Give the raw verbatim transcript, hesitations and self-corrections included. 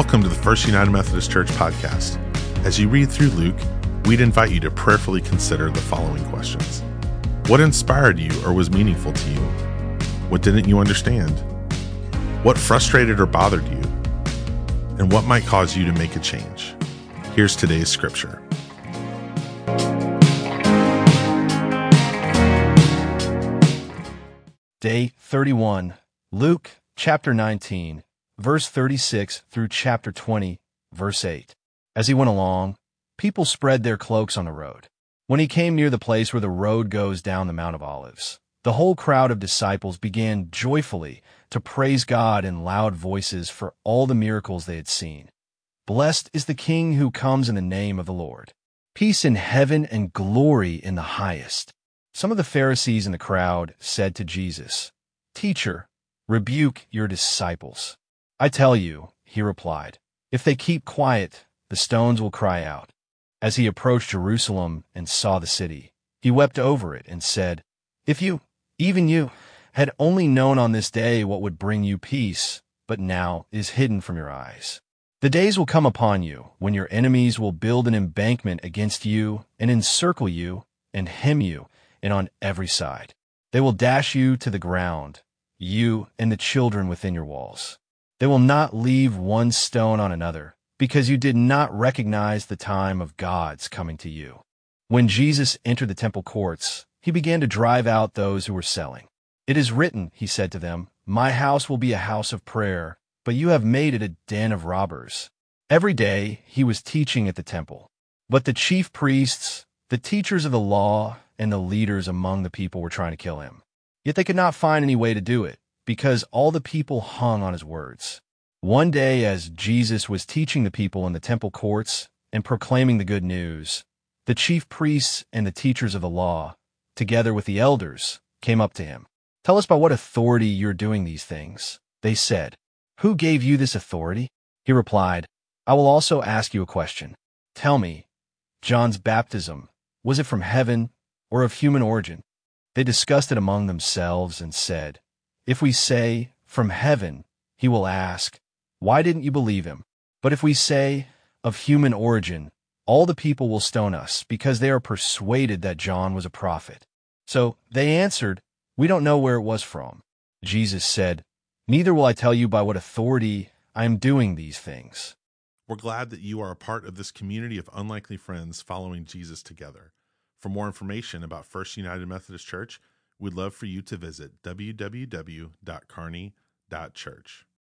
Welcome to the First United Methodist Church podcast. As you read through Luke, we'd invite you to prayerfully consider the following questions. What inspired you or was meaningful to you? What didn't you understand? What frustrated or bothered you? And what might cause you to make a change? Here's today's scripture. Day thirty-one, Luke chapter nineteen, verse thirty-six through chapter twenty, verse eight. As he went along, people spread their cloaks on the road. When he came near the place where the road goes down the Mount of Olives, the whole crowd of disciples began joyfully to praise God in loud voices for all the miracles they had seen. Blessed is the King who comes in the name of the Lord. Peace in heaven and glory in the highest. Some of the Pharisees in the crowd said to Jesus, "Teacher, rebuke your disciples." "I tell you," he replied, "if they keep quiet, the stones will cry out." As he approached Jerusalem and saw the city, he wept over it and said, "If you, even you, had only known on this day what would bring you peace, but now is hidden from your eyes. The days will come upon you when your enemies will build an embankment against you and encircle you and hem you in on every side. They will dash you to the ground, you and the children within your walls. They will not leave one stone on another, because you did not recognize the time of God's coming to you." When Jesus entered the temple courts, he began to drive out those who were selling. "It is written," he said to them, "My house will be a house of prayer, but you have made it a den of robbers." Every day he was teaching at the temple. But the chief priests, the teachers of the law, and the leaders among the people were trying to kill him. Yet they could not find any way to do it, because all the people hung on his words. One day, as Jesus was teaching the people in the temple courts and proclaiming the good news, the chief priests and the teachers of the law, together with the elders, came up to him. "Tell us by what authority you're doing these things," they said. "Who gave you this authority?" He replied, "I will also ask you a question. Tell me, John's baptism, was it from heaven or of human origin?" They discussed it among themselves and said, "If we say, 'From heaven,' he will ask, 'Why didn't you believe him?' But if we say, 'Of human origin,' all the people will stone us, because they are persuaded that John was a prophet." So they answered, "We don't know where it was from." Jesus said, "Neither will I tell you by what authority I am doing these things." We're glad that you are a part of this community of unlikely friends following Jesus together. For more information about First United Methodist Church, we'd love for you to visit w w w dot kearney dot church.